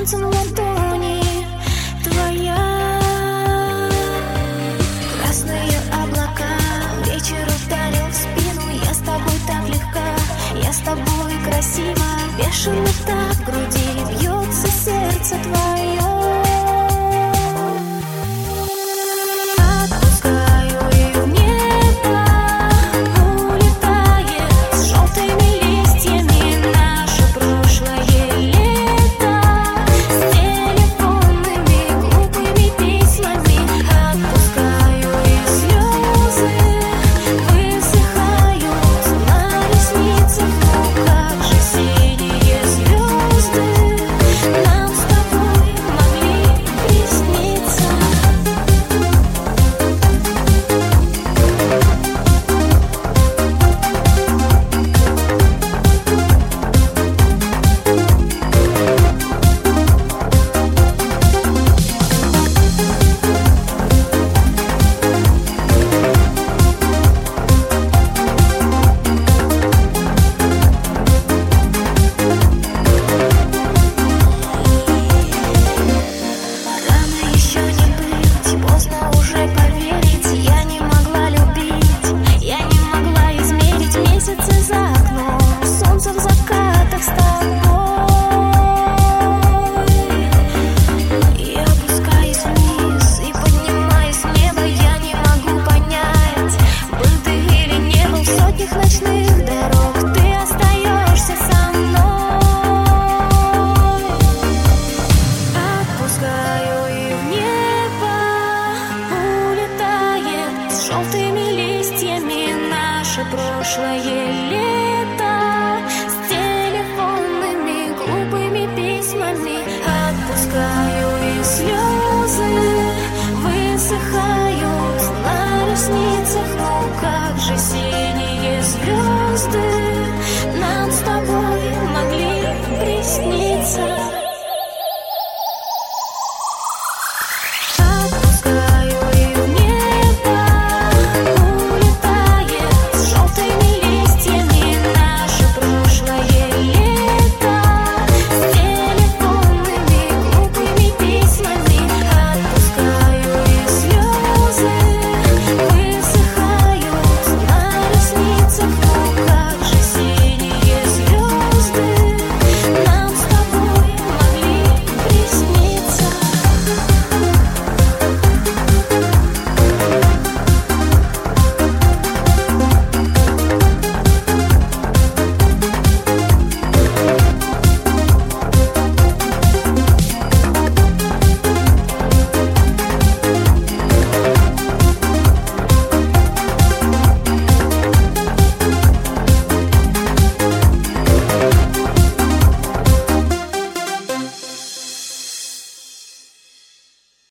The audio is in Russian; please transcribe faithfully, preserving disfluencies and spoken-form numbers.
солнцем в ладони твоя. Красные облака, вечер ударил в спину. Я с тобой так легка, я с тобой красива. Бешено так в груди бьется сердце твое. Желтыми листьями наше прошлое лето, с телефонными глупыми письмами. Отпускаю, и слезы высыхают на ресницах. Ну как же синие звезды нам с тобой могли присниться.